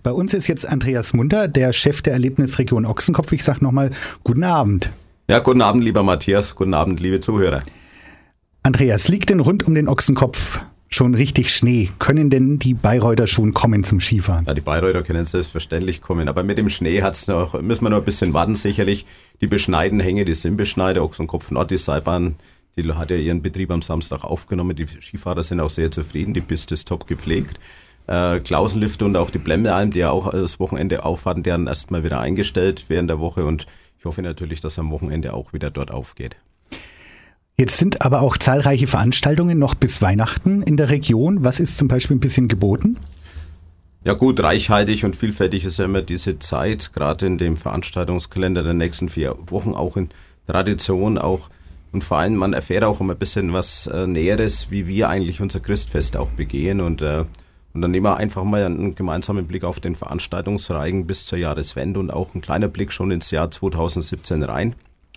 Bei uns ist jetzt Andreas Munter, der Chef der Erlebnisregion Ochsenkopf. Ich sage nochmal, guten Abend. Ja, guten Abend, lieber Matthias. Guten Abend, liebe Zuhörer. Andreas, liegt denn rund um den Ochsenkopf schon richtig Schnee? Können denn die Bayreuther schon kommen zum Skifahren? Ja, die Bayreuther können selbstverständlich kommen, aber mit dem Schnee müssen wir noch ein bisschen warten sicherlich. Die beschneiten Hänge, die sind beschneit. Ochsenkopf Nord, die Seilbahn, die hat ja ihren Betrieb am Samstag aufgenommen. Die Skifahrer sind auch sehr zufrieden, die Piste ist top gepflegt. Klausenlifte und auch die Blemmealm, die ja auch das Wochenende aufhatten, die haben erstmal wieder eingestellt während der Woche und ich hoffe natürlich, dass am Wochenende auch wieder dort aufgeht. Jetzt sind aber auch zahlreiche Veranstaltungen noch bis Weihnachten in der Region. Was ist zum Beispiel ein bisschen geboten? Ja gut, reichhaltig und vielfältig ist ja immer diese Zeit, gerade in dem Veranstaltungskalender der nächsten 4 Wochen, auch in Tradition auch. Und vor allem, man erfährt auch immer ein bisschen was Näheres, wie wir eigentlich unser Christfest auch begehen. Und dann nehmen wir einfach mal einen gemeinsamen Blick auf den Veranstaltungsreigen bis zur Jahreswende und auch ein kleiner Blick schon ins Jahr 2017 rein.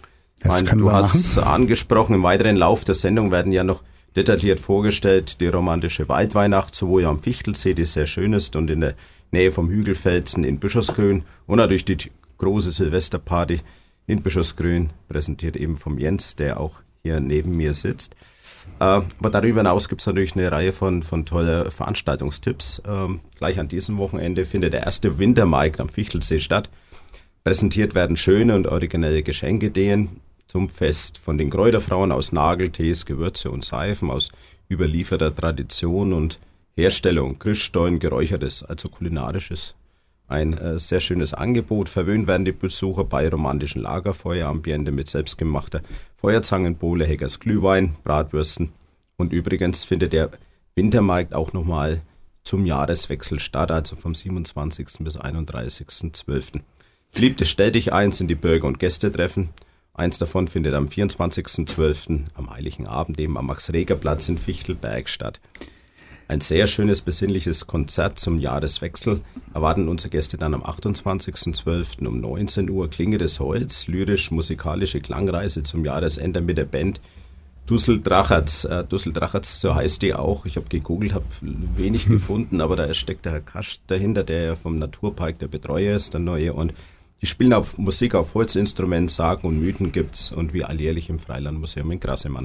Du hast angesprochen, im weiteren Lauf der Sendung werden ja noch detailliert vorgestellt die romantische Waldweihnacht, sowohl am Fichtelsee, die sehr schön ist, und in der Nähe vom Hügelfelsen in Bischofsgrün und natürlich die große Silvesterparty in Bischofsgrün, präsentiert eben vom Jens, der auch hier neben mir sitzt. Aber darüber hinaus gibt es natürlich eine Reihe von toller Veranstaltungstipps. Gleich an diesem Wochenende findet der erste Wintermarkt am Fichtelsee statt. Präsentiert werden schöne und originelle Geschenkeideen zum Fest von den Kräuterfrauen aus Nageltees, Gewürze und Seifen aus überlieferter Tradition und Herstellung, Christstollen, Geräuchertes, also kulinarisches. Ein sehr schönes Angebot. Verwöhnt werden die Besucher bei romantischen Lagerfeuerambiente mit selbstgemachter Feuerzangenbowle, Heggers Glühwein, Bratwürsten. Und übrigens findet der Wintermarkt auch nochmal zum Jahreswechsel statt, also vom 27. bis 31.12. Beliebtes Stelldichein sind die Bürger- und Gästetreffen. Eins davon findet am 24.12. am Heiligen Abend eben am Max-Reger-Platz in Fichtelberg statt. Ein sehr schönes, besinnliches Konzert zum Jahreswechsel erwarten unsere Gäste dann am 28.12. um 19 Uhr. Klinge des Holz, lyrisch-musikalische Klangreise zum Jahresende mit der Band Dusseldrachertz. Dusseldrachertz, so heißt die auch. Ich habe gegoogelt, habe wenig gefunden, aber da steckt der Herr Kasch dahinter, der ja vom Naturpark der Betreuer ist, der neue. Und die spielen auf Musik auf Holzinstrumenten, Sagen und Mythen gibt's und wie alljährlich im Freilandmuseum in Grassemann.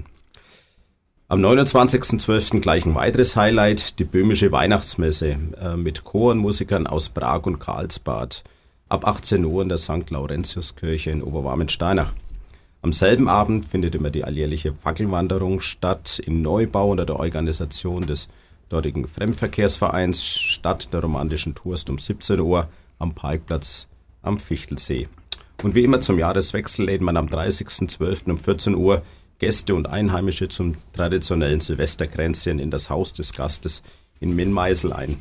Am 29.12. gleich ein weiteres Highlight, die böhmische Weihnachtsmesse mit Chor und Musikern aus Prag und Karlsbad. Ab 18 Uhr in der St. Laurentiuskirche in Oberwarmensteinach. Am selben Abend findet immer die alljährliche Fackelwanderung statt in Neubau unter der Organisation des dortigen Fremdenverkehrsvereins Stadt der romantischen Tourist um 17 Uhr am Parkplatz am Fichtelsee. Und wie immer zum Jahreswechsel lädt man am 30.12. um 14 Uhr Gäste und Einheimische zum traditionellen Silvesterkränzchen in das Haus des Gastes in Minmeisel ein.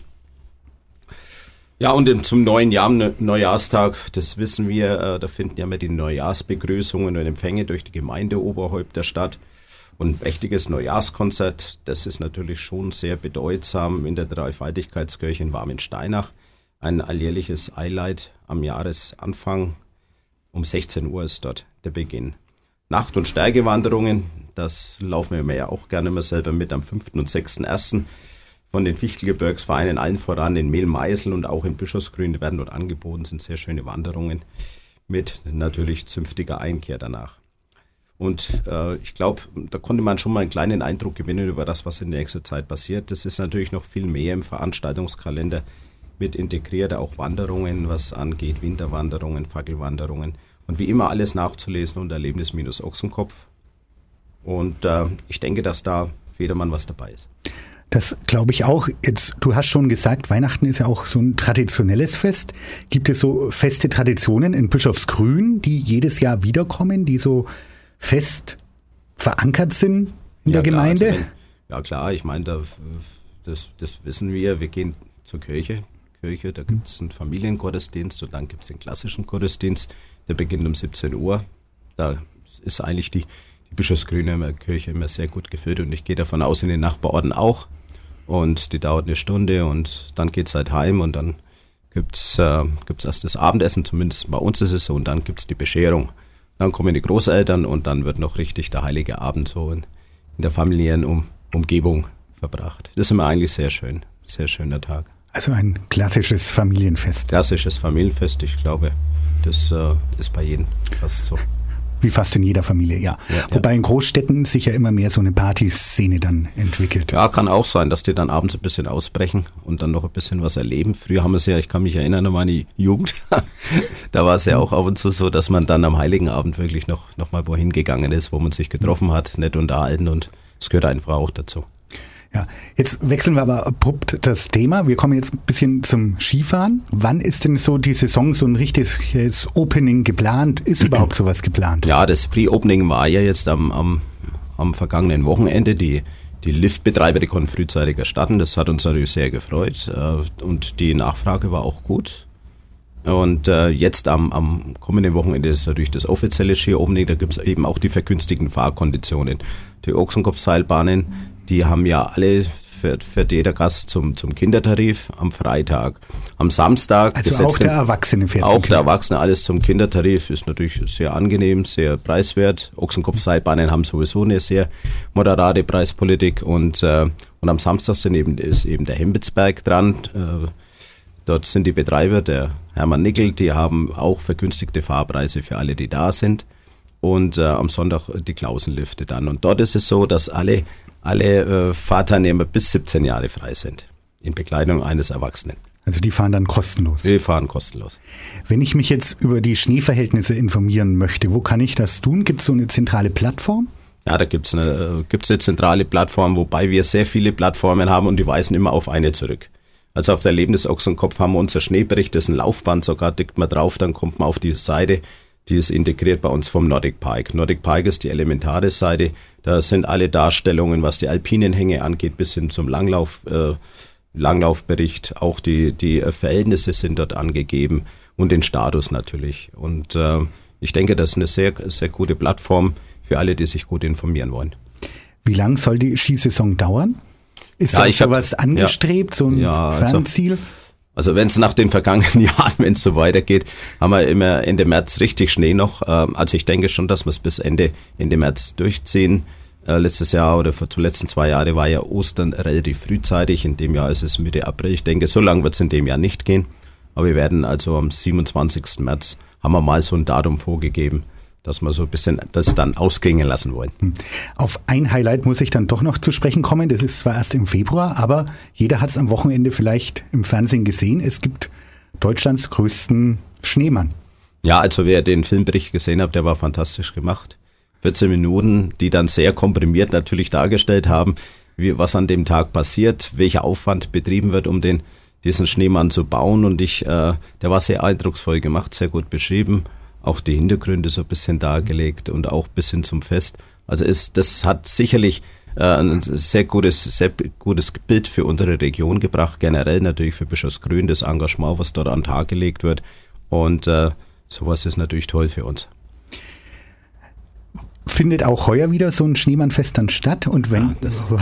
Ja, und zum neuen Jahr, Neujahrstag, das wissen wir, da finden ja immer die Neujahrsbegrüßungen und Empfänge durch die Gemeindeoberhäupter statt. Und ein prächtiges Neujahrskonzert, das ist natürlich schon sehr bedeutsam in der Dreifaltigkeitskirche in Warmensteinach. Ein alljährliches Highlight am Jahresanfang. Um 16 Uhr ist dort der Beginn. Nacht- und Stärkewanderungen, das laufen wir ja auch gerne mal selber mit am 5. und 6.1. von den Fichtelgebirgsvereinen, allen voran in Mehlmeisel und auch in Bischofsgrün, die werden dort angeboten, sind sehr schöne Wanderungen mit natürlich zünftiger Einkehr danach. Und ich glaube, da konnte man schon mal einen kleinen Eindruck gewinnen über das, was in nächster Zeit passiert. Das ist natürlich noch viel mehr im Veranstaltungskalender mit integriert, auch Wanderungen, was angeht, Winterwanderungen, Fackelwanderungen. Und wie immer alles nachzulesen unter Erlebnis-Ochsenkopf. Und ich denke, dass da für jedermann was dabei ist. Das glaube ich auch. Jetzt, du hast schon gesagt, Weihnachten ist ja auch so ein traditionelles Fest. Gibt es so feste Traditionen in Bischofsgrün, die jedes Jahr wiederkommen, die so fest verankert sind in der Gemeinde? Also ja klar, ich meine, das wissen wir. Wir gehen zur Kirche, da gibt es einen Familiengottesdienst und dann gibt es den klassischen Gottesdienst, der beginnt um 17 Uhr. Da ist eigentlich die Bischofsgrüner Kirche immer sehr gut gefüllt und ich gehe davon aus, in den Nachbarorten auch. Und die dauert eine Stunde und dann geht es halt heim und dann gibt's erst das Abendessen, zumindest bei uns ist es so, und dann gibt es die Bescherung. Dann kommen die Großeltern und dann wird noch richtig der heilige Abend so in der familiären Umgebung verbracht. Das ist immer eigentlich sehr schön, sehr schöner Tag. Also ein klassisches Familienfest. Klassisches Familienfest, ich glaube, das ist bei jedem fast so. Wie fast in jeder Familie, ja. Wobei in Großstädten sich ja immer mehr so eine Partyszene dann entwickelt. Ja, kann auch sein, dass die dann abends ein bisschen ausbrechen und dann noch ein bisschen was erleben. Früher haben wir es ja, ich kann mich erinnern an meine Jugend, da war es ja auch ab und zu so, dass man dann am Heiligen Abend wirklich noch mal wohin gegangen ist, wo man sich getroffen hat, nett unterhalten, und es gehört einfach auch dazu. Ja, jetzt wechseln wir aber abrupt das Thema. Wir kommen jetzt ein bisschen zum Skifahren. Wann ist denn so die Saison, so ein richtiges Opening geplant? Ist überhaupt sowas geplant? Ja, das Pre-Opening war ja jetzt am vergangenen Wochenende. Die Liftbetreiber, die konnten frühzeitiger starten. Das hat uns natürlich sehr gefreut. Und die Nachfrage war auch gut. Und jetzt am kommenden Wochenende ist natürlich das offizielle Ski-Opening. Da gibt es eben auch die vergünstigten Fahrkonditionen. Die Ochsenkopfseilbahnen, die haben ja alle für jeder Gast zum Kindertarif am Freitag. Am Samstag. Also auch der Erwachsene fährt Auch der Erwachsene, alles zum Kindertarif, ist natürlich sehr angenehm, sehr preiswert. Ochsenkopfseilbahnen haben sowieso eine sehr moderate Preispolitik, und am Samstag ist eben der Hembitzberg dran. Dort sind die Betreiber, der Hermann Nickel, die haben auch vergünstigte Fahrpreise für alle, die da sind. Und am Sonntag die Klausenlifte dann. Und dort ist es so, dass alle Fahrteilnehmer bis 17 Jahre frei sind, in Begleitung eines Erwachsenen. Also die fahren dann kostenlos? Die fahren kostenlos. Wenn ich mich jetzt über die Schneeverhältnisse informieren möchte, wo kann ich das tun? Gibt es so eine zentrale Plattform? Ja, da gibt's eine zentrale Plattform, wobei wir sehr viele Plattformen haben, und die weisen immer auf eine zurück. Also auf der Erlebnis Ochsenkopf haben wir unser Schneebericht, das ist ein Laufband, sogar dickt man drauf, dann kommt man auf die Seite, die ist integriert bei uns vom Nordic Pike. Nordic Pike ist die elementare Seite, da sind alle Darstellungen, was die alpinen Hänge angeht, bis hin zum Langlaufbericht, auch die Verhältnisse sind dort angegeben und den Status natürlich. Und ich denke, das ist eine sehr, sehr gute Plattform für alle, die sich gut informieren wollen. Wie lang soll die Skisaison dauern? Ist da sowas angestrebt, so ein Fernziel? Also wenn es nach den vergangenen Jahren, wenn es so weitergeht, haben wir immer Ende März richtig Schnee noch. Also ich denke schon, dass wir es bis Ende März durchziehen. Letztes Jahr oder die letzten 2 Jahre war ja Ostern relativ frühzeitig. In dem Jahr ist es Mitte April. Ich denke, so lange wird es in dem Jahr nicht gehen. Aber wir werden also am 27. März, haben wir mal so ein Datum vorgegeben, dass wir so ein bisschen das dann ausklingen lassen wollen. Auf ein Highlight muss ich dann doch noch zu sprechen kommen. Das ist zwar erst im Februar, aber jeder hat es am Wochenende vielleicht im Fernsehen gesehen. Es gibt Deutschlands größten Schneemann. Ja, also wer den Filmbericht gesehen hat, der war fantastisch gemacht. 14 Minuten, die dann sehr komprimiert natürlich dargestellt haben, was an dem Tag passiert, welcher Aufwand betrieben wird, um diesen Schneemann zu bauen. Und der war sehr eindrucksvoll gemacht, sehr gut beschrieben. Auch die Hintergründe so ein bisschen dargelegt und auch bis hin zum Fest. Also das hat sicherlich ein sehr gutes Bild für unsere Region gebracht. Generell natürlich für Bischofsgrün, das Engagement, was dort an den Tag gelegt wird. Und sowas ist natürlich toll für uns. Findet auch heuer wieder so ein Schneemannfest dann statt? Und wenn,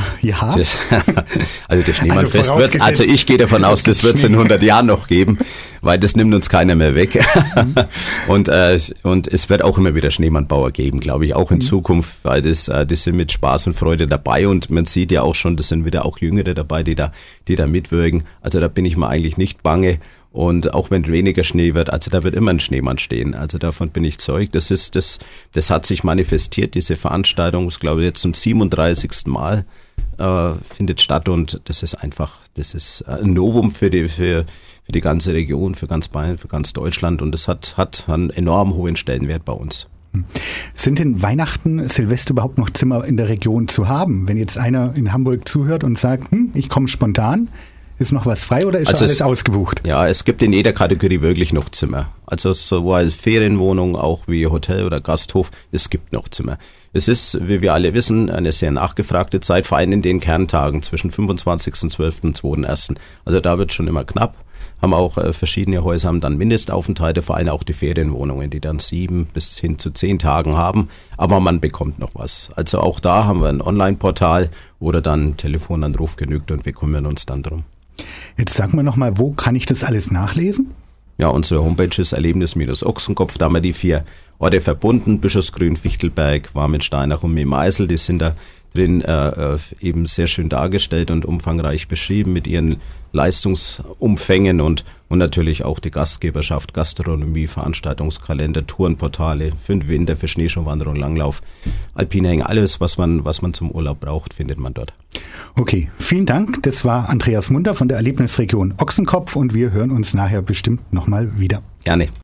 also das Schneemannfest also ich gehe davon aus, das wird es in 100 Jahren noch geben, weil das nimmt uns keiner mehr weg. Und es wird auch immer wieder Schneemannbauer geben, glaube ich, auch in Zukunft, weil die sind mit Spaß und Freude dabei, und man sieht ja auch schon, das sind wieder auch Jüngere dabei, die da mitwirken. Also da bin ich mir eigentlich nicht bange. Und auch wenn weniger Schnee wird, also da wird immer ein Schneemann stehen. Also davon bin ich zeugt. Das hat sich manifestiert, diese Veranstaltung. Ich glaube, jetzt zum 37. Mal findet statt, und das ist ein Novum für die ganze Region, für ganz Bayern, für ganz Deutschland, und das hat einen enorm hohen Stellenwert bei uns. Sind denn Weihnachten, Silvester überhaupt noch Zimmer in der Region zu haben? Wenn jetzt einer in Hamburg zuhört und sagt, ich komme spontan, ist noch was frei oder ist schon alles ausgebucht? Ja, es gibt in jeder Kategorie wirklich noch Zimmer. Also sowohl Ferienwohnung auch wie Hotel oder Gasthof, es gibt noch Zimmer. Es ist, wie wir alle wissen, eine sehr nachgefragte Zeit, vor allem in den Kerntagen zwischen 25.12. und 2.1. Also da wird schon immer knapp. Haben auch verschiedene Häuser haben dann Mindestaufenthalte, vor allem auch die Ferienwohnungen, die dann 7 bis hin zu 10 Tagen haben. Aber man bekommt noch was. Also auch da haben wir ein Online-Portal oder dann Telefonanruf genügt, und wir kümmern uns dann drum. Jetzt sag mir nochmal, wo kann ich das alles nachlesen? Ja, unsere Homepage ist Erlebnis-Ochsenkopf, da haben wir die 4 Orte verbunden, Bischofsgrün, Fichtelberg, Warmensteinach und Memeisel, die sind da drin eben sehr schön dargestellt und umfangreich beschrieben mit ihren Leistungsumfängen und natürlich auch die Gastgeberschaft, Gastronomie, Veranstaltungskalender, Tourenportale für den Winter, für Schneeschuhwanderung, Langlauf, Alpinhängen, alles, was man zum Urlaub braucht, findet man dort. Okay, vielen Dank. Das war Andreas Munter von der Erlebnisregion Ochsenkopf und wir hören uns nachher bestimmt nochmal wieder. Gerne.